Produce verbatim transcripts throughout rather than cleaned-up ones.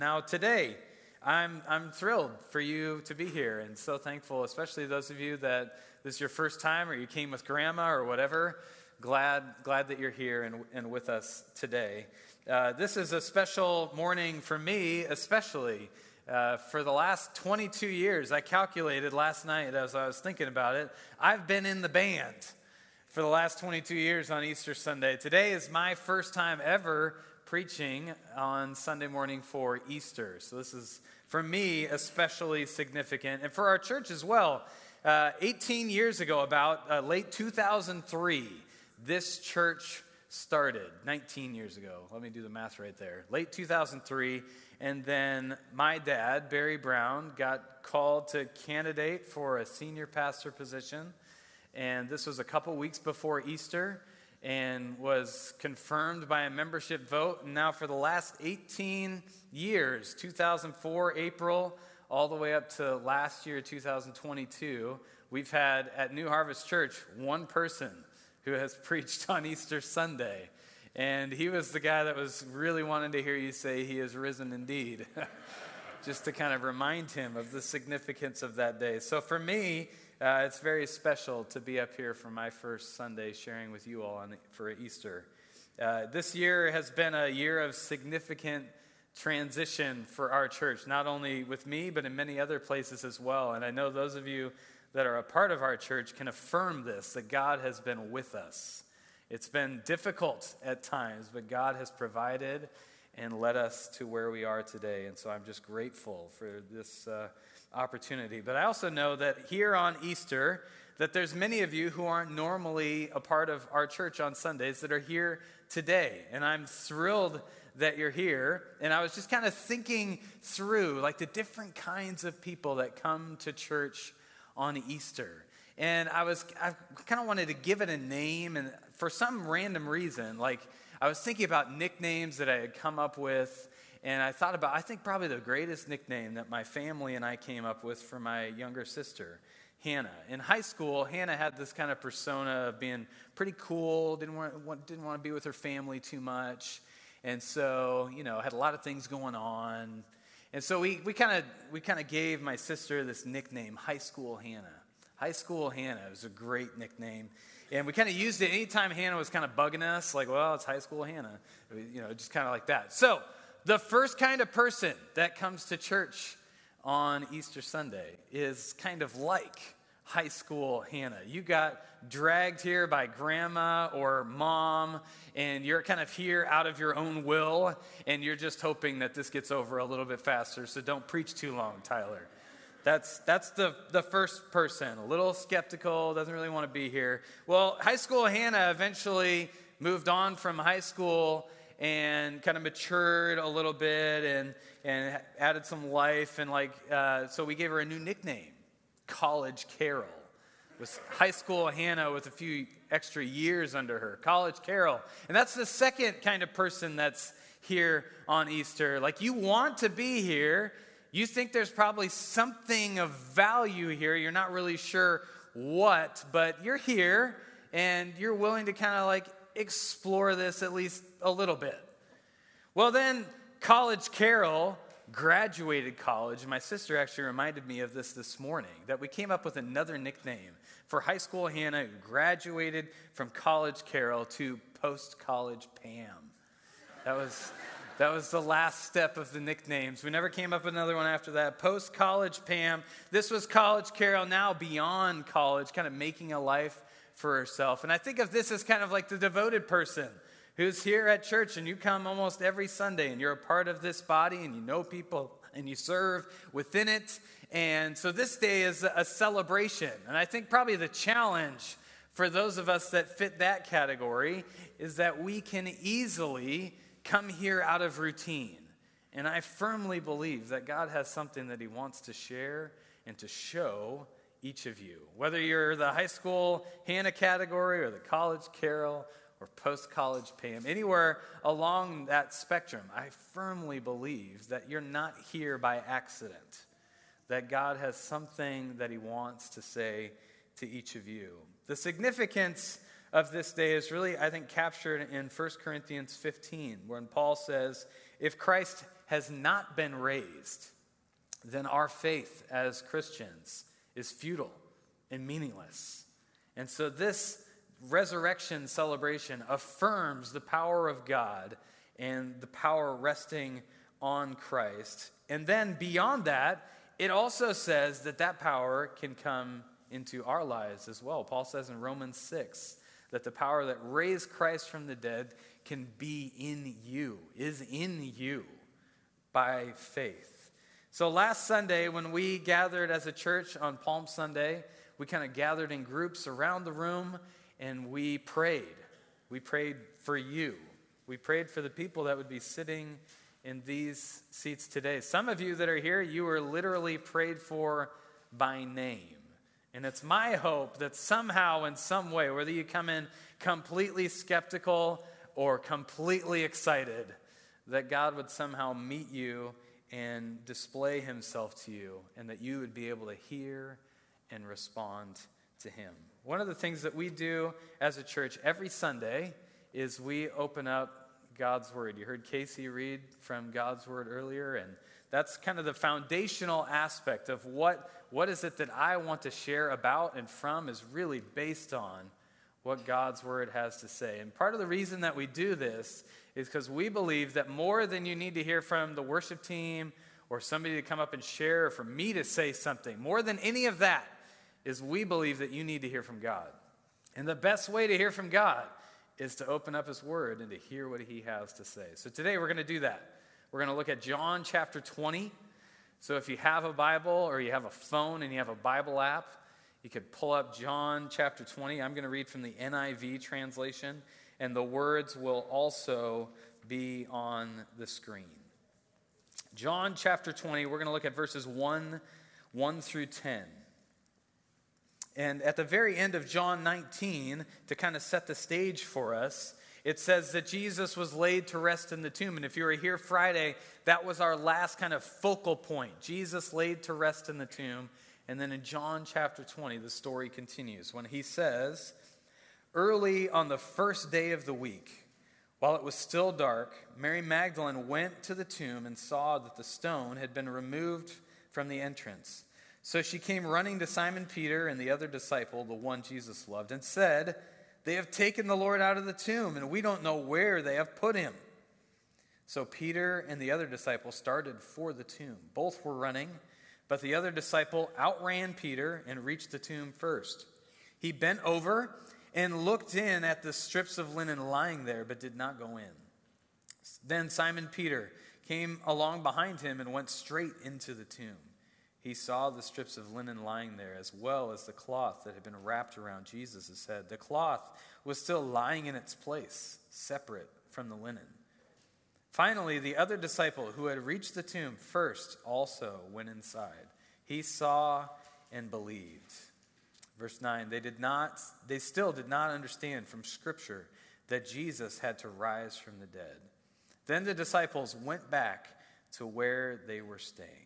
Now today, I'm I'm thrilled for you to be here and so thankful, especially those of you that this is your first time or you came with grandma or whatever. Glad glad that you're here and, and with us today. Uh, this is a special morning for me, especially. Uh, for the last twenty-two years, I calculated last night as I was thinking about it, I've been in the band for the last twenty-two years on Easter Sunday. Today is my first time ever preaching on Sunday morning for Easter. So this is, for me, especially significant. And for our church as well. Uh, eighteen years ago, about uh, late two thousand three, this church started. nineteen years ago. Let me do the math right there. Late two thousand three. And then my dad, Barry Brown, got called to candidate for a senior pastor position. And this was a couple weeks before Easter, and was confirmed by a membership vote. And now for the last eighteen years, two thousand four, April, all the way up to last year, two thousand twenty-two, we've had at New Harvest Church one person who has preached on Easter Sunday. And he was the guy that was really wanting to hear you say he is risen indeed. Just to kind of remind him of the significance of that day. So for me, Uh, it's very special to be up here for my first Sunday sharing with you all on, for Easter. Uh, this year has been a year of significant transition for our church, not only with me, but in many other places as well. And I know those of you that are a part of our church can affirm this, that God has been with us. It's been difficult at times, but God has provided and led us to where we are today. And so I'm just grateful for this uh, opportunity. But I also know that here on Easter, that there's many of you who aren't normally a part of our church on Sundays that are here today. And I'm thrilled that you're here. And I was just kind of thinking through like the different kinds of people that come to church on Easter. And I was, I kind of wanted to give it a name, and for some random reason, like I was thinking about nicknames that I had come up with. And I thought about, I think probably the greatest nickname that my family and I came up with for my younger sister, Hannah. In high school, Hannah had this kind of persona of being pretty cool, didn't want, didn't want to be with her family too much. And so, you know, had a lot of things going on. And so we we kind of we kind of gave my sister this nickname, High School Hannah. High School Hannah. It was a great nickname. And we kind of used it anytime Hannah was kind of bugging us, like, well, it's High School Hannah. You know, just kind of like that. So the first kind of person that comes to church on Easter Sunday is kind of like High School Hannah. You got dragged here by grandma or mom, and you're kind of here out of your own will, and you're just hoping that this gets over a little bit faster, so don't preach too long, Tyler. That's that's the, the first person, a little skeptical, doesn't really want to be here. Well, High School Hannah eventually moved on from high school and kind of matured a little bit and and added some life. And like, uh, so we gave her a new nickname, College Carol. It was High School Hannah with a few extra years under her, College Carol. And that's the second kind of person that's here on Easter. Like, you want to be here. You think there's probably something of value here. You're not really sure what, but you're here and you're willing to kind of like explore this at least a little bit. Well, then College Carol graduated college. My sister actually reminded me of this this morning, that we came up with another nickname for High School Hannah, who graduated from College Carol to Post-College Pam. That was that was the last step of the nicknames. We never came up with another one after that. Post-College Pam. This was College Carol, now beyond college, kind of making a life for herself. And I think of this as kind of like the devoted person who's here at church, and you come almost every Sunday, and you're a part of this body, and you know people, and you serve within it. And so this day is a celebration. And I think probably the challenge for those of us that fit that category is that we can easily come here out of routine. And I firmly believe that God has something that he wants to share and to show each of you. Whether you're the High School Hannah category or the College Carol or Post-College Pam, anywhere along that spectrum, I firmly believe that you're not here by accident, that God has something that he wants to say to each of you. The significance of this day is really, I think, captured in First Corinthians fifteen, when Paul says, if Christ has not been raised, then our faith as Christians is futile and meaningless. And so this resurrection celebration affirms the power of God and the power resting on Christ. And then beyond that, it also says that that power can come into our lives as well. Paul says in Romans six that the power that raised Christ from the dead can be in you, is in you by faith. So last Sunday when we gathered as a church on Palm Sunday, we kind of gathered in groups around the room and we prayed. We prayed for you. We prayed for the people that would be sitting in these seats today. Some of you that are here, you were literally prayed for by name. And it's my hope that somehow, in some way, whether you come in completely skeptical or completely excited, that God would somehow meet you and display himself to you, and that you would be able to hear and respond to him. One of the things that we do as a church every Sunday is we open up God's Word. You heard Casey read from God's Word earlier, and that's kind of the foundational aspect of what, what is it that I want to share about and from is really based on what God's Word has to say. And part of the reason that we do this is because we believe that more than you need to hear from the worship team or somebody to come up and share or for me to say something, more than any of that is we believe that you need to hear from God. And the best way to hear from God is to open up his word and to hear what he has to say. So today we're going to do that. We're going to look at John chapter twenty. So if you have a Bible or you have a phone and you have a Bible app, you could pull up John chapter twenty. I'm going to read from the N I V translation, and the words will also be on the screen. John chapter twenty, we're going to look at verses one, one through ten. And at the very end of John nineteen, to kind of set the stage for us, it says that Jesus was laid to rest in the tomb. And if you were here Friday, that was our last kind of focal point. Jesus laid to rest in the tomb. And then in John chapter twenty, the story continues when he says, "Early on the first day of the week, while it was still dark, Mary Magdalene went to the tomb and saw that the stone had been removed from the entrance. So she came running to Simon Peter and the other disciple, the one Jesus loved, and said, 'They have taken the Lord out of the tomb, and we don't know where they have put him.' So Peter and the other disciple started for the tomb. Both were running, but the other disciple outran Peter and reached the tomb first. He bent over and looked in at the strips of linen lying there, but did not go in. Then Simon Peter came along behind him and went straight into the tomb. He saw the strips of linen lying there, as well as the cloth that had been wrapped around Jesus' head. The cloth was still lying in its place, separate from the linen. Finally, the other disciple who had reached the tomb first also went inside. He saw and believed." Verse nine, they did not, they still did not understand from Scripture that Jesus had to rise from the dead. Then the disciples went back to where they were staying.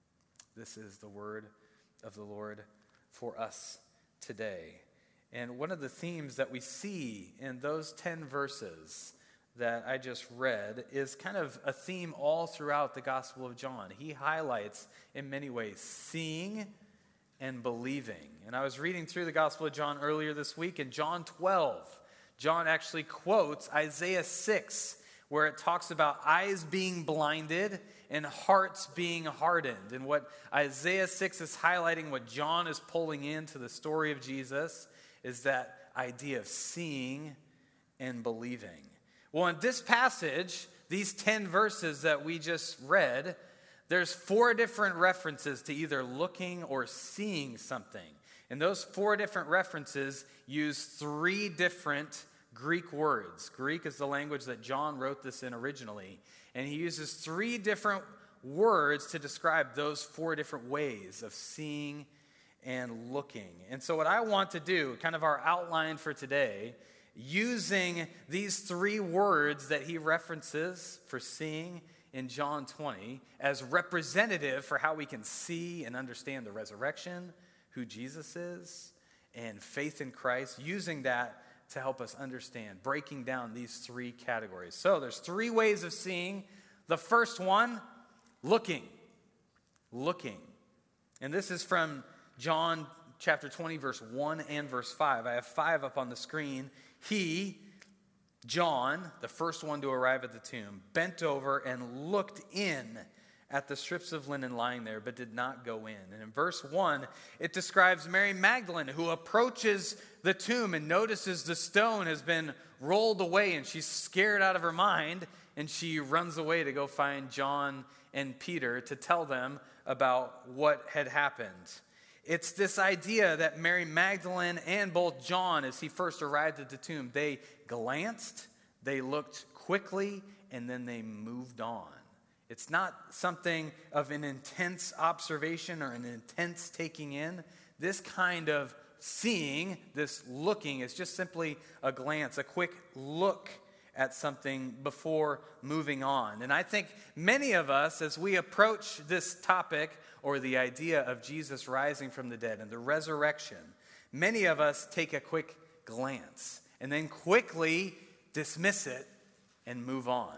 This is the word of the Lord for us today. And one of the themes that we see in those ten verses that I just read is kind of a theme all throughout the Gospel of John. He highlights in many ways seeing and believing. And I was reading through the Gospel of John earlier this week, in John twelve, John actually quotes Isaiah six, where it talks about eyes being blinded and hearts being hardened. And what Isaiah six is highlighting, what John is pulling into the story of Jesus, is that idea of seeing and believing. Well, in this passage, these ten verses that we just read, there's four different references to either looking or seeing something. And those four different references use three different Greek words. Greek is the language that John wrote this in originally. And he uses three different words to describe those four different ways of seeing and looking. And so what I want to do, kind of our outline for today, using these three words that he references for seeing in John twenty as representative for how we can see and understand the resurrection, who Jesus is, and faith in Christ, using that to help us understand, breaking down these three categories. So there's three ways of seeing. The first one looking, looking. And this is from John chapter twenty, verse one and verse five. I have five up on the screen. He, John, the first one to arrive at the tomb, bent over and looked in at the strips of linen lying there, but did not go in. And in verse one, it describes Mary Magdalene, who approaches the tomb and notices the stone has been rolled away, and she's scared out of her mind, and she runs away to go find John and Peter to tell them about what had happened. It's this idea that Mary Magdalene and both John, as he first arrived at the tomb, they glanced, they looked quickly, and then they moved on. It's not something of an intense observation or an intense taking in. This kind of seeing, this looking, is just simply a glance, a quick look at something before moving on. And I think many of us, as we approach this topic or the idea of Jesus rising from the dead and the resurrection, many of us take a quick glance and then quickly dismiss it and move on.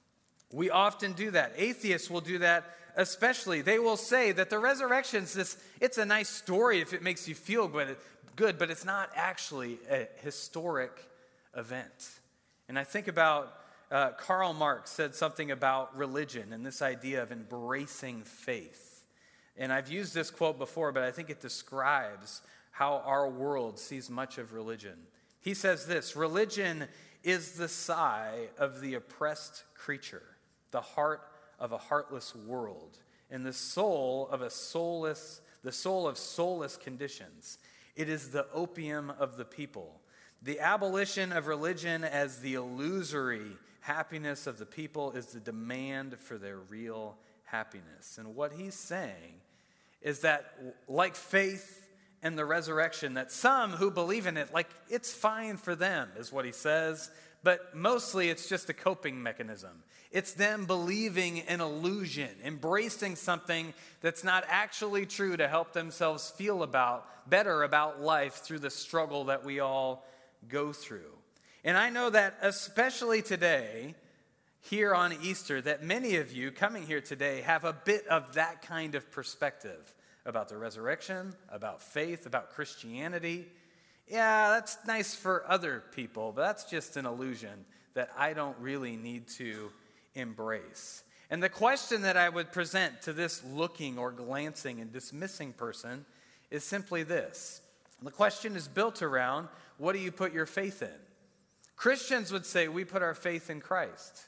We often do that. Atheists will do that especially. They will say that the resurrection's this, it's a nice story if it makes you feel good, good, but it's not actually a historic event. And I think about uh, Karl Marx said something about religion and this idea of embracing faith. And I've used this quote before, but I think it describes how our world sees much of religion. He says this: religion is the sigh of the oppressed creature, the heart of a heartless world, and the soul of a soulless, the soul of soulless conditions. It is the opium of the people. The abolition of religion as the illusory happiness of the people is the demand for their real happiness. And what he's saying is that, like faith and the resurrection, that some who believe in it, like it's fine for them, is what he says, but mostly it's just a coping mechanism. It's them believing an illusion, embracing something that's not actually true to help themselves feel about better about life through the struggle that we all go through. And I know that especially today, here on Easter, that many of you coming here today have a bit of that kind of perspective about the resurrection, about faith, about Christianity. Yeah, that's nice for other people, but that's just an illusion that I don't really need to embrace. And the question that I would present to this looking or glancing and dismissing person is simply this. The question is built around, what do you put your faith in? Christians would say we put our faith in Christ.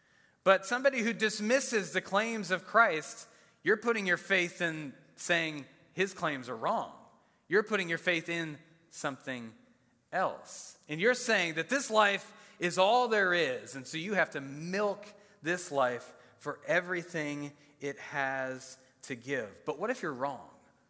But somebody who dismisses the claims of Christ, you're putting your faith in saying his claims are wrong. You're putting your faith in something else. And you're saying that this life is all there is, and so you have to milk this life for everything it has to give. But what if you're wrong?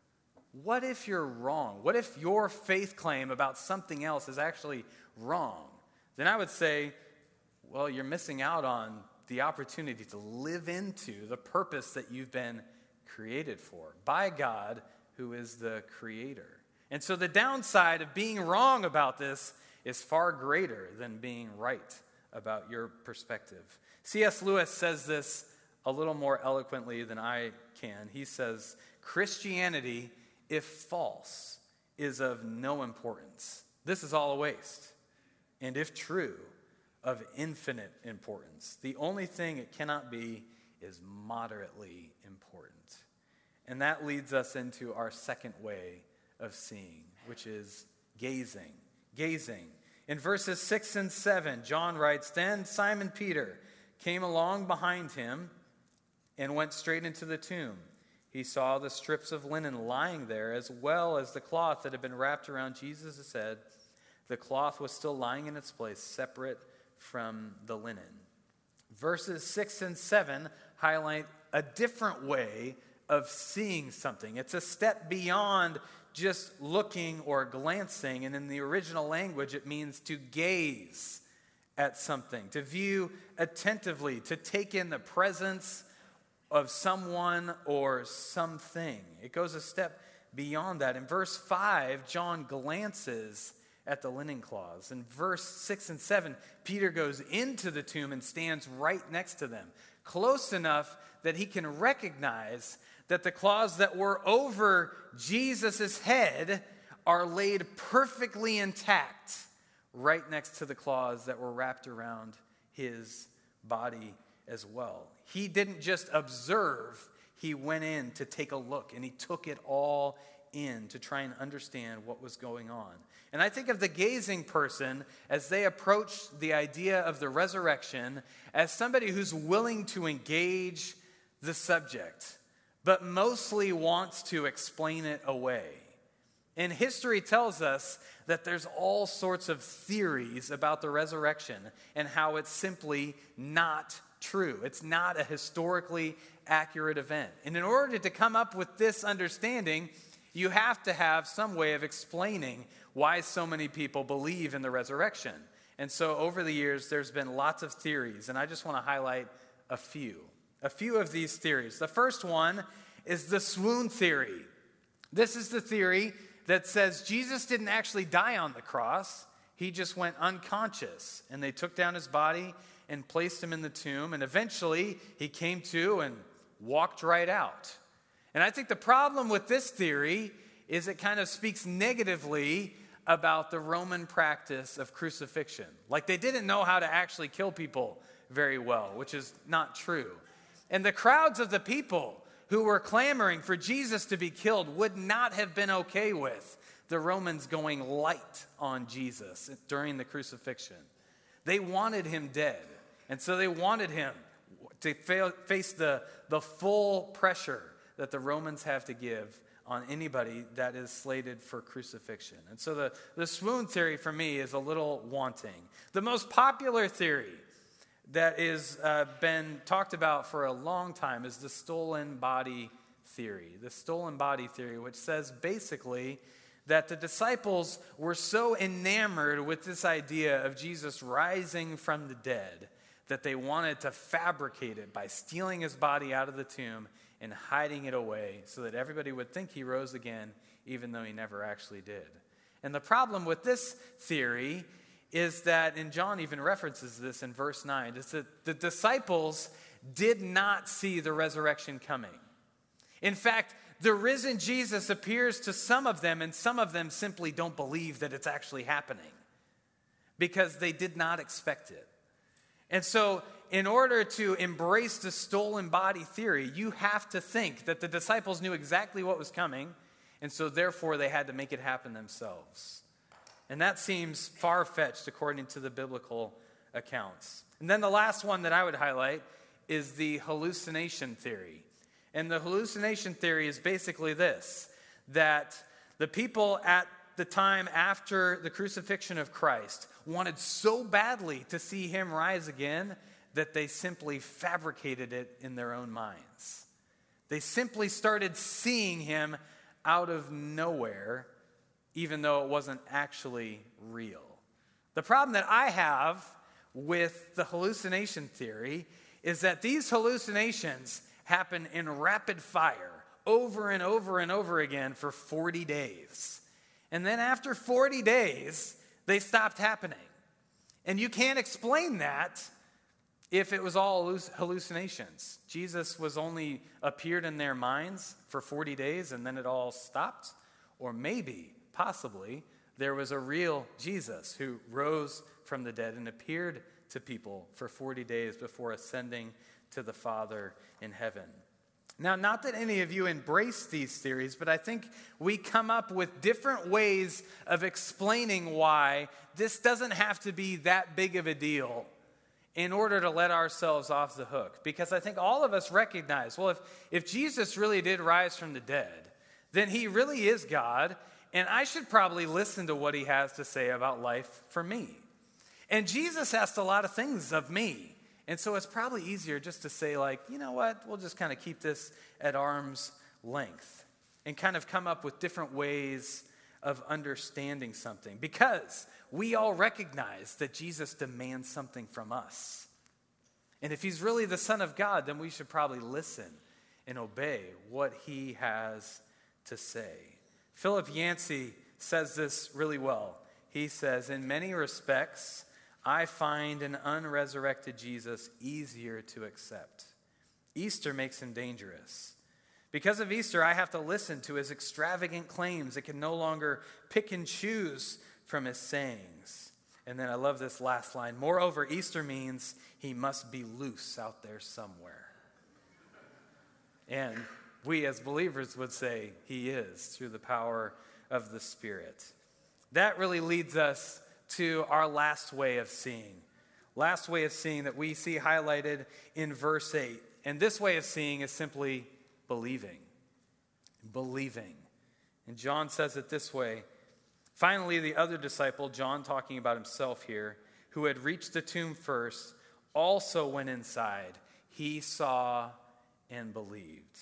What if you're wrong? What if your faith claim about something else is actually wrong? Then I would say, well, you're missing out on the opportunity to live into the purpose that you've been created for by God, who is the creator. And so the downside of being wrong about this is far greater than being right about your perspective. C S Lewis says this a little more eloquently than I can. He says, Christianity, if false, is of no importance. This is all a waste. And if true, of infinite importance. The only thing it cannot be is moderately important. And that leads us into our second way of seeing, which is gazing. Gazing. In verses six and seven, John writes, Then Simon Peter came along behind him and went straight into the tomb. He saw the strips of linen lying there, as well as the cloth that had been wrapped around Jesus' head. The cloth was still lying in its place, separate from the linen. Verses six and seven highlight a different way of seeing something. It's a step beyond just looking or glancing, and in the original language it means to gaze at something, to view attentively, to take in the presence of someone or something. It goes a step beyond that. In verse five, John glances at the linen cloths. In verse six and seven, Peter goes into the tomb and stands right next to them, close enough that he can recognize that the cloths that were over Jesus' head are laid perfectly intact right next to the cloths that were wrapped around his body as well. He didn't just observe, he went in to take a look, and he took it all in to try and understand what was going on. And I think of the gazing person as they approach the idea of the resurrection as somebody who's willing to engage the subject, but mostly wants to explain it away. And history tells us that there's all sorts of theories about the resurrection and how it's simply not true. It's not a historically accurate event. And in order to come up with this understanding, you have to have some way of explaining why so many people believe in the resurrection. And so over the years, there's been lots of theories, and I just want to highlight a few. A few of these theories. The first one is the swoon theory. This is the theory that says Jesus didn't actually die on the cross. He just went unconscious, and they took down his body and placed him in the tomb, and eventually he came to and walked right out. And I think the problem with this theory is it kind of speaks negatively about the Roman practice of crucifixion. Like they didn't know how to actually kill people very well, which is not true. And the crowds of the people who were clamoring for Jesus to be killed would not have been okay with the Romans going light on Jesus during the crucifixion. They wanted him dead. And so they wanted him to face the, the full pressure that the Romans have to give on anybody that is slated for crucifixion. And so the, the swoon theory for me is a little wanting. The most popular theory that has uh, been talked about for a long time is the stolen body theory. The stolen body theory, which says basically that the disciples were so enamored with this idea of Jesus rising from the dead that they wanted to fabricate it by stealing his body out of the tomb and hiding it away so that everybody would think he rose again, even though he never actually did. And the problem with this theory is that, and John even references this in verse nine, is that the disciples did not see the resurrection coming. In fact, the risen Jesus appears to some of them, and some of them simply don't believe that it's actually happening because they did not expect it. And so, in order to embrace the stolen body theory, you have to think that the disciples knew exactly what was coming, and so therefore they had to make it happen themselves. And that seems far-fetched according to the biblical accounts. And then the last one that I would highlight is the hallucination theory. And the hallucination theory is basically this, that the people at the time after the crucifixion of Christ wanted so badly to see him rise again that they simply fabricated it in their own minds. They simply started seeing him out of nowhere, even though it wasn't actually real. The problem that I have with the hallucination theory is that these hallucinations happen in rapid fire over and over and over again for forty days. And then after forty days, they stopped happening. And you can't explain that if it was all hallucinations. Jesus was only appeared in their minds for forty days and then it all stopped. Or maybe, possibly, there was a real Jesus who rose from the dead and appeared to people for forty days before ascending to the Father in heaven. Now, not that any of you embrace these theories, but I think we come up with different ways of explaining why this doesn't have to be that big of a deal in order to let ourselves off the hook. Because I think all of us recognize, well, if, if Jesus really did rise from the dead, then he really is God, and I should probably listen to what he has to say about life for me. And Jesus asked a lot of things of me. And so it's probably easier just to say, like, you know what, we'll just kind of keep this at arm's length and kind of come up with different ways of understanding something. Because we all recognize that Jesus demands something from us. And if he's really the Son of God, then we should probably listen and obey what he has to say. Philip Yancey says this really well. he says, in many respects, I find an unresurrected Jesus easier to accept. Easter makes him dangerous. Because of Easter, I have to listen to his extravagant claims. I can no longer pick and choose from his sayings. And then I love this last line. Moreover, Easter means he must be loose out there somewhere. And we as believers would say he is through the power of the Spirit. That really leads us to our last way of seeing. Last way of seeing that we see highlighted in verse eight. And this way of seeing is simply believing. Believing. And John says it this way. Finally, the other disciple, John talking about himself here, who had reached the tomb first, also went inside. He saw and believed.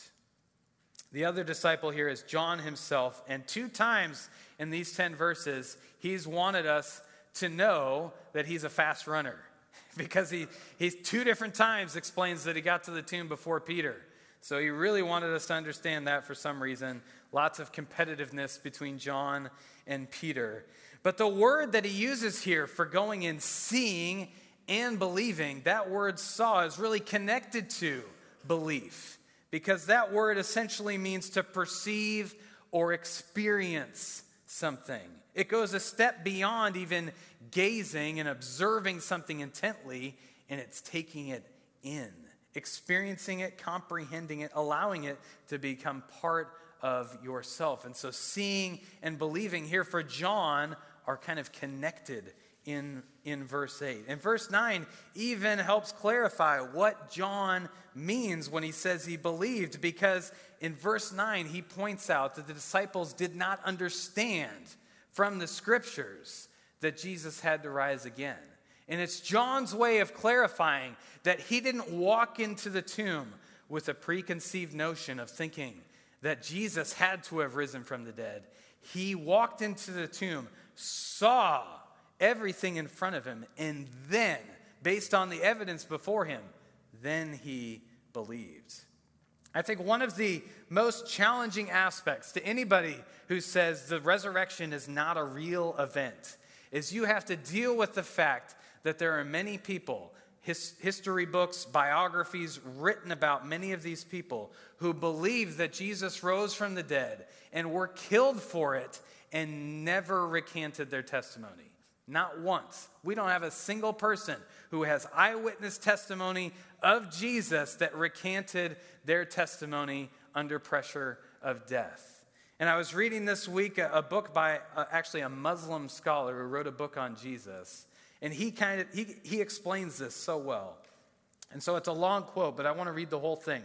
The other disciple here is John himself. And two times in these ten verses, he's wanted us to know that he's a fast runner. Because he he's two different times explains that he got to the tomb before Peter. So he really wanted us to understand that for some reason. Lots of competitiveness between John and Peter. But the word that he uses here for going in seeing and believing, that word saw is really connected to belief. Because that word essentially means to perceive or experience something. It goes a step beyond even gazing and observing something intently, and it's taking it in. Experiencing it, comprehending it, allowing it to become part of yourself. And so seeing and believing here for John are kind of connected in, in verse eight. And verse nine even helps clarify what John means when he says he believed, because in verse nine he points out that the disciples did not understand from the scriptures that Jesus had to rise again. And it's John's way of clarifying that he didn't walk into the tomb with a preconceived notion of thinking that Jesus had to have risen from the dead. He walked into the tomb, saw everything in front of him, and then, based on the evidence before him, then he believed. I think one of the most challenging aspects to anybody who says the resurrection is not a real event is you have to deal with the fact that there are many people, his, history books, biographies written about many of these people who believe that Jesus rose from the dead and were killed for it and never recanted their testimony. Not once. We don't have a single person who has eyewitness testimony of Jesus that recanted their testimony under pressure of death. And I was reading this week a, a book by uh, actually a Muslim scholar who wrote a book on Jesus. And he kind of, he, he explains this so well. And so it's a long quote, but I want to read the whole thing.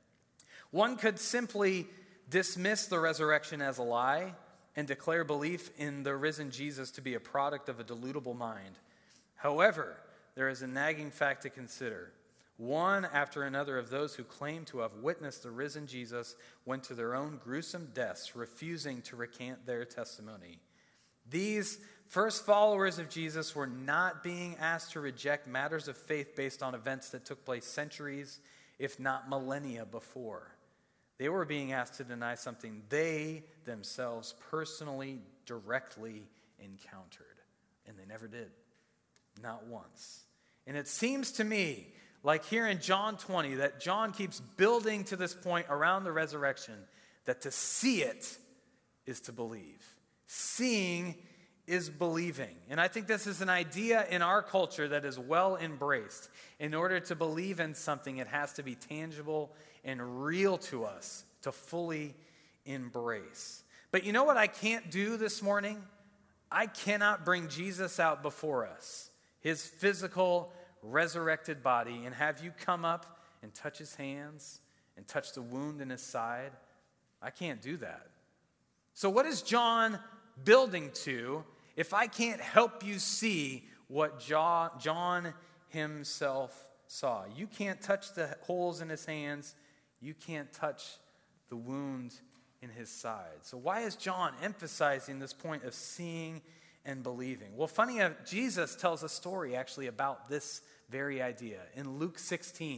One could simply dismiss the resurrection as a lie and declare belief in the risen Jesus to be a product of a deludible mind. However, there is a nagging fact to consider. One after another of those who claim to have witnessed the risen Jesus went to their own gruesome deaths, refusing to recant their testimony. These first followers of Jesus were not being asked to reject matters of faith based on events that took place centuries, if not millennia before. They were being asked to deny something they themselves personally, directly encountered. And they never did. Not once. And it seems to me, like here in John twenty, that John keeps building to this point around the resurrection, that to see it is to believe. Seeing is believing. And I think this is an idea in our culture that is well embraced. In order to believe in something, it has to be tangible and real to us to fully embrace. But you know what I can't do this morning? I cannot bring Jesus out before us, his physical, resurrected body, and have you come up and touch his hands and touch the wound in his side. I can't do that. So what is John building to if I can't help you see what John himself saw? You can't touch the holes in his hands. You can't touch the wound in his side. So why is John emphasizing this point of seeing and believing? Well, funny enough, Jesus tells a story actually about this very idea. In Luke sixteen,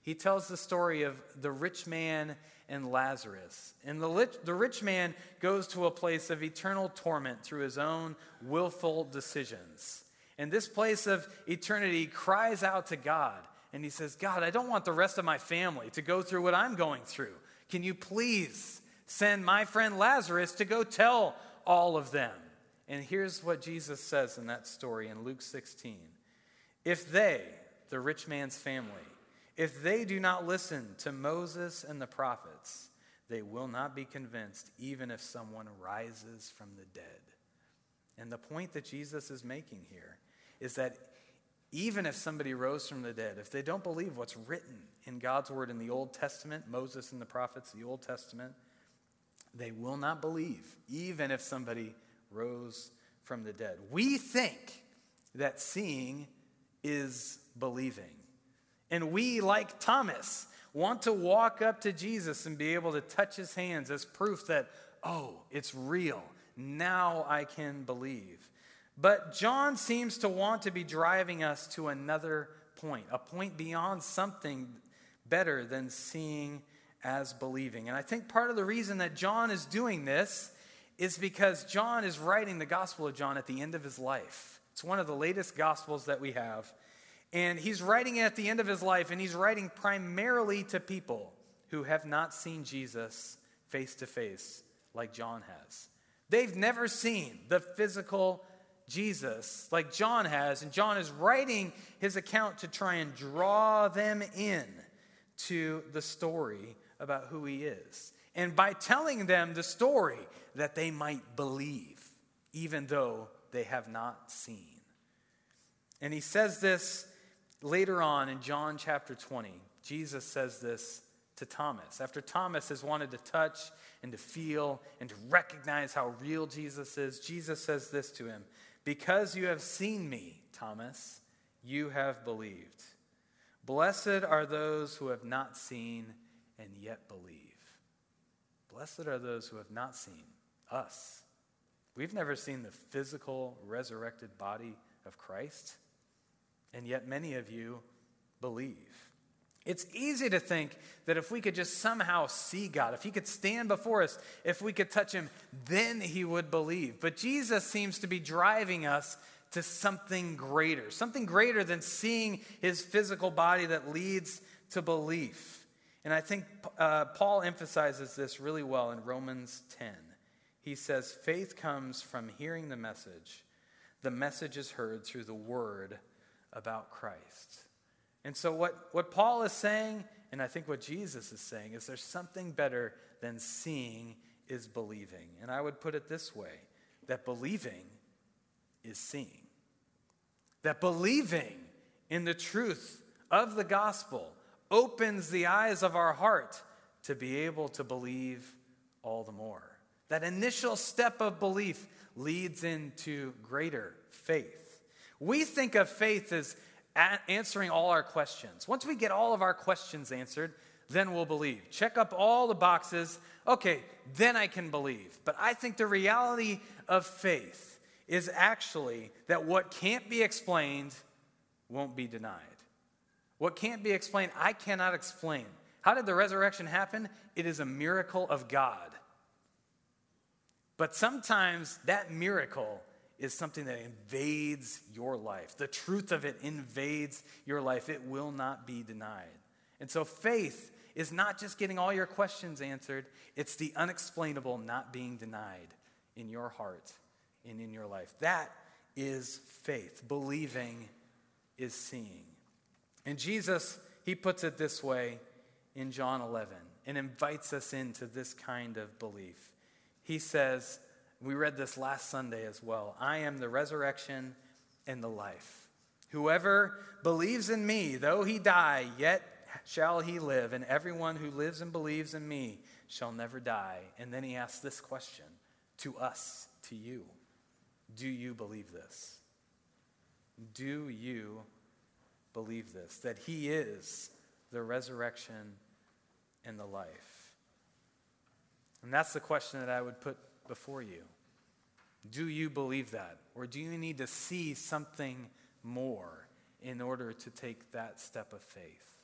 He tells the story of the rich man and Lazarus. And the, lit, the rich man goes to a place of eternal torment through his own willful decisions. And this place of eternity cries out to God. And he says, God, I don't want the rest of my family to go through what I'm going through. Can you please send my friend Lazarus to go tell all of them? And here's what Jesus says in that story in Luke sixteen. If they, the rich man's family, if they do not listen to Moses and the prophets, they will not be convinced, even if someone rises from the dead. And the point that Jesus is making here is that even if somebody rose from the dead, if they don't believe what's written in God's word in the Old Testament, Moses and the prophets, the Old Testament, they will not believe, even if somebody rose from the dead. We think that seeing is believing. And we, like Thomas, want to walk up to Jesus and be able to touch his hands as proof that, oh, it's real. Now I can believe. But John seems to want to be driving us to another point, a point beyond something better than seeing as believing. And I think part of the reason that John is doing this is because John is writing the Gospel of John at the end of his life. It's one of the latest Gospels that we have. And he's writing it at the end of his life, and he's writing primarily to people who have not seen Jesus face to face like John has. They've never seen the physical Jesus like John has, and John is writing his account to try and draw them in to the story about who he is. And by telling them the story, that they might believe, even though they have not seen. And he says this later on in John chapter twenty. Jesus says this to Thomas. After Thomas has wanted to touch and to feel and to recognize how real Jesus is, Jesus says this to him. Because you have seen me, Thomas, you have believed. Blessed are those who have not seen and yet believe. Blessed are those who have not seen us. We've never seen the physical resurrected body of Christ, and yet many of you believe. It's easy to think that if we could just somehow see God, if he could stand before us, if we could touch him, then he would believe. But Jesus seems to be driving us to something greater, something greater than seeing his physical body that leads to belief. And I think uh, Paul emphasizes this really well in Romans ten. He says, faith comes from hearing the message. The message is heard through the word about Christ. And so what, what Paul is saying, and I think what Jesus is saying, is there's something better than seeing is believing. And I would put it this way, that believing is seeing. That believing in the truth of the gospel opens the eyes of our heart to be able to believe all the more. That initial step of belief leads into greater faith. We think of faith as answering all our questions. Once we get all of our questions answered, then we'll believe. Check up all the boxes. Okay, then I can believe. But I think the reality of faith is actually that what can't be explained won't be denied. What can't be explained, I cannot explain. How did the resurrection happen? It is a miracle of God. But sometimes that miracle is something that invades your life. The truth of it invades your life. It will not be denied. And so faith is not just getting all your questions answered. It's the unexplainable not being denied in your heart and in your life. That is faith. Believing is seeing. And Jesus, he puts it this way in John eleven and invites us into this kind of belief. He says, we read this last Sunday as well, I am the resurrection and the life. Whoever believes in me, though he die, yet shall he live. And everyone who lives and believes in me shall never die. And then he asks this question to us, to you. Do you believe this? Do you believe this? That he is the resurrection and the life. And that's the question that I would put before you. Do you believe that? Or do you need to see something more in order to take that step of faith?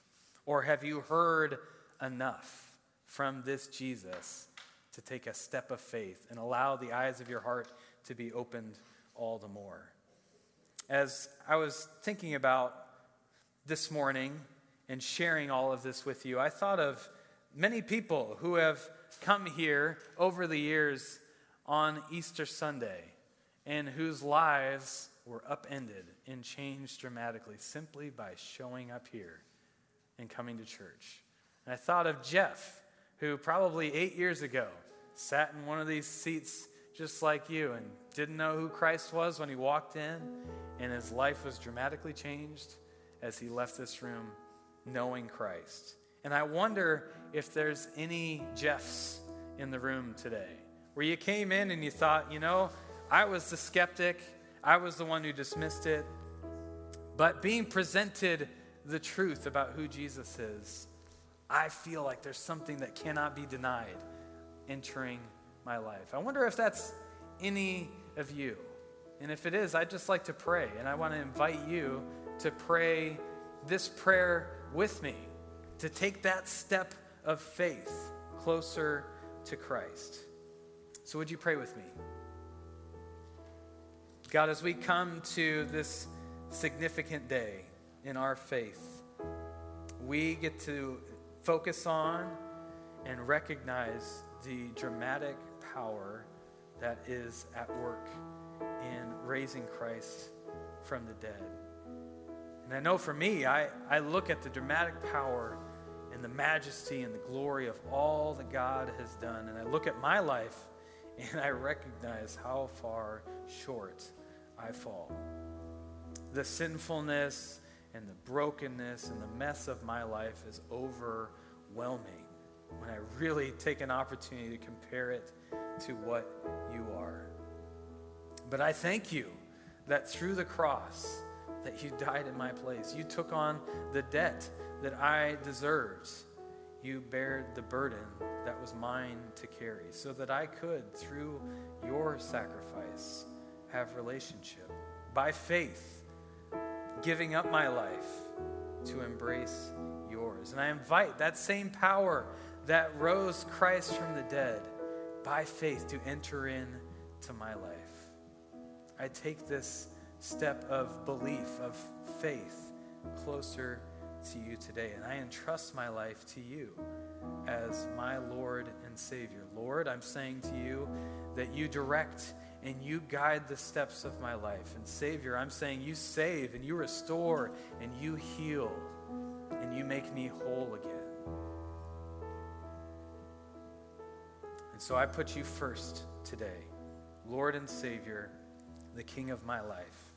Or have you heard enough from this Jesus to take a step of faith and allow the eyes of your heart to be opened all the more? As I was thinking about this morning and sharing all of this with you, I thought of many people who have come here over the years on Easter Sunday and whose lives were upended and changed dramatically simply by showing up here and coming to church. And I thought of Jeff, who probably eight years ago sat in one of these seats just like you and didn't know who Christ was when he walked in, and his life was dramatically changed as he left this room knowing Christ. And I wonder if there's any Jeffs in the room today, where you came in and you thought, you know, I was the skeptic, I was the one who dismissed it, but being presented the truth about who Jesus is, I feel like there's something that cannot be denied entering my life. I wonder if that's any of you. And if it is, I'd just like to pray. And I want to invite you to pray this prayer with me, to take that step of faith closer to Christ. So would you pray with me? God, as we come to this significant day in our faith, we get to focus on and recognize the dramatic power that is at work in raising Christ from the dead. And I know for me, I, I look at the dramatic power and the majesty and the glory of all that God has done, and I look at my life and I recognize how far short I fall. The sinfulness and the brokenness and the mess of my life is overwhelming when I really take an opportunity to compare it to what you are. But I thank you that through the cross, that you died in my place. You took on the debt that I deserved. You bared the burden that was mine to carry so that I could, through your sacrifice, have relationship. By faith, giving up my life to embrace yours. And I invite that same power that rose Christ from the dead by faith to enter in to my life. I take this step of belief, of faith, closer to you today. And I entrust my life to you as my Lord and Savior. Lord, I'm saying to you that you direct and you guide the steps of my life. And Savior, I'm saying you save and you restore and you heal and you make me whole again. And so I put you first today, Lord and Savior, the King of my life.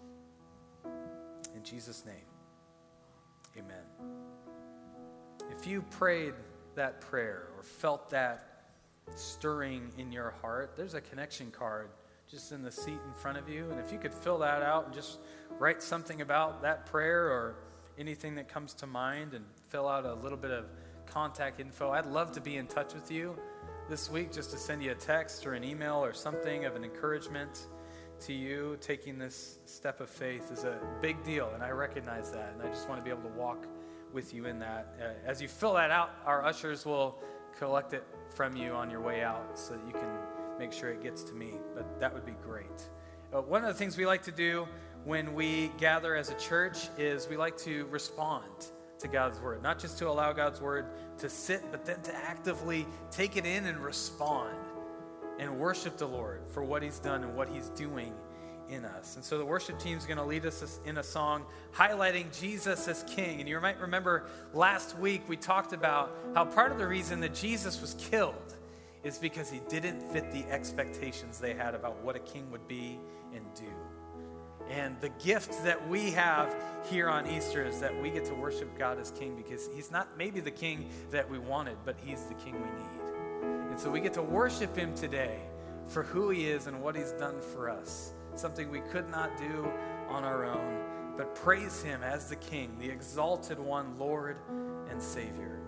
In Jesus' name, amen. If you prayed that prayer or felt that stirring in your heart, there's a connection card just in the seat in front of you. And if you could fill that out and just write something about that prayer or anything that comes to mind and fill out a little bit of contact info, I'd love to be in touch with you this week just to send you a text or an email or something of an encouragement to you. Taking this step of faith is a big deal, and I recognize that, and I just want to be able to walk with you in that. Uh, as you fill that out, our ushers will collect it from you on your way out so that you can make sure it gets to me, but that would be great. Uh, one of the things we like to do when we gather as a church is we like to respond to God's word, not just to allow God's word to sit, but then to actively take it in and respond and worship the Lord for what he's done and what he's doing in us. And so the worship team is going to lead us in a song highlighting Jesus as King. And you might remember last week we talked about how part of the reason that Jesus was killed is because he didn't fit the expectations they had about what a king would be and do. And the gift that we have here on Easter is that we get to worship God as King because he's not maybe the king that we wanted, but he's the king we need. And so we get to worship him today for who he is and what he's done for us. Something we could not do on our own, but praise him as the King, the exalted one, Lord and Savior.